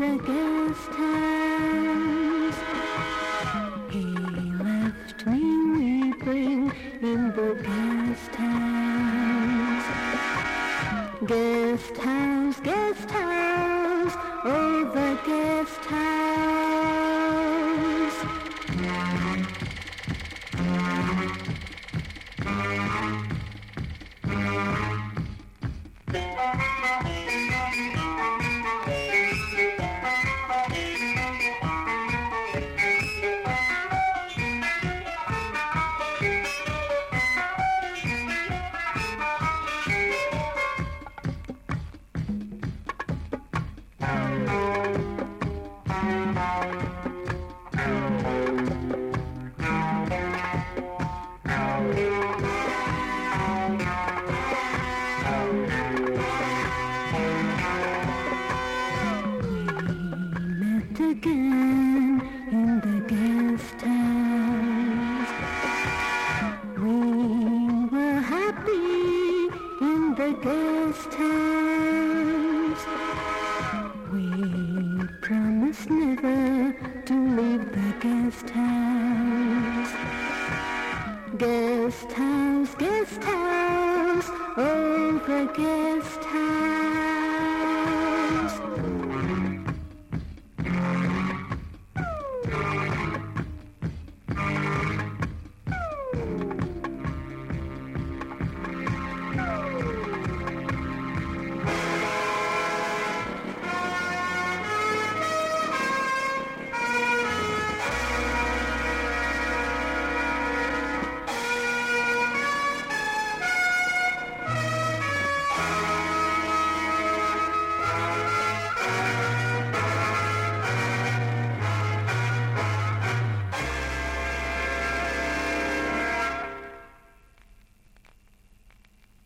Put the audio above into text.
the guest house. He left me weeping in the guest house. Guest house, oh the guest house. Again in the guest house. We were happy in the guest house. We promised never to leave the guest house. Guest house, oh the guest house.